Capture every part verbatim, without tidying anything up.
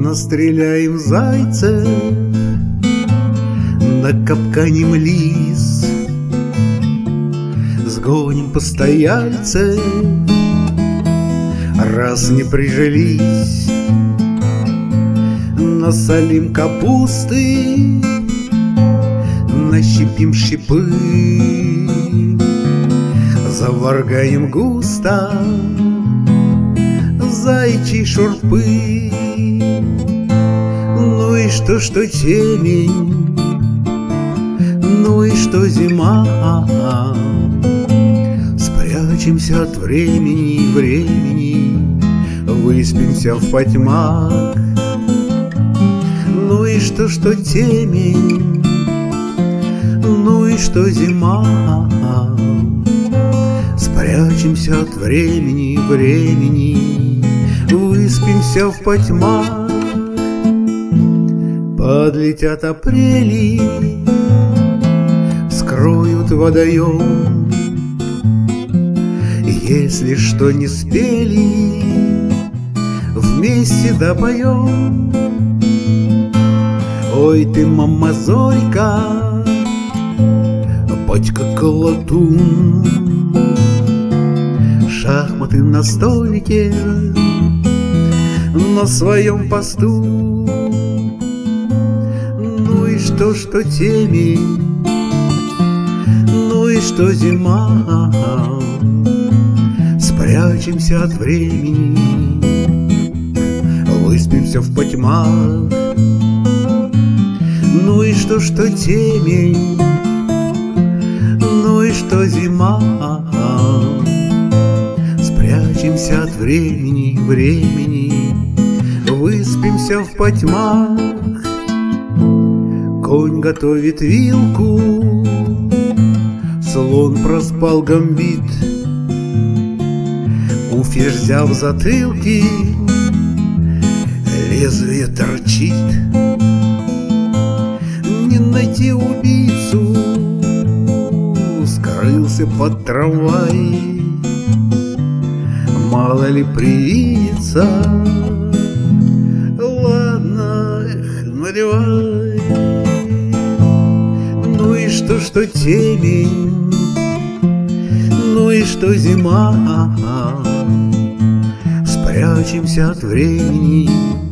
Настреляем зайцев, накапканем лис, сгоним постояльцев, раз не прижились. Насолим капусты, нащипим шипы, заваргаем густо зайчьи шурпы. Ну и что, что темень, ну и что зима, спрячемся от времени, времени, выспимся в потьмах. Ну и что, что темень, ну и что зима, спрячемся от времени, времени, выспимся в потьмах. Подлетят апрели, скроют водоем. Если что не спели, вместе допоем. Ой ты, мама Зорька, батька колотун, шахматы на столике на своем посту. Ну и что, что темень, ну и что зима, спрячемся от времени, выспимся в потьмах. Ну и что, что темень, ну и что зима, спрячемся от времени, времени, выспимся в потьмах. Конь готовит вилку, слон проспал гамбит, у ферзя в затылке лезвие торчит. Не найти убийцу, скрылся под трамвай. Мало ли привидится, ладно, эх, наливай. Ну и что, что темень, ну и что зима, спрячемся от времени,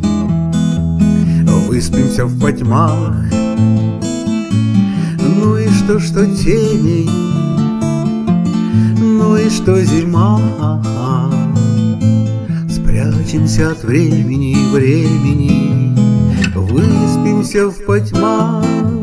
выспимся в потьмах. Ну и что, что темень, ну и что зима, спрячемся от времени, времени, выспимся в потьмах.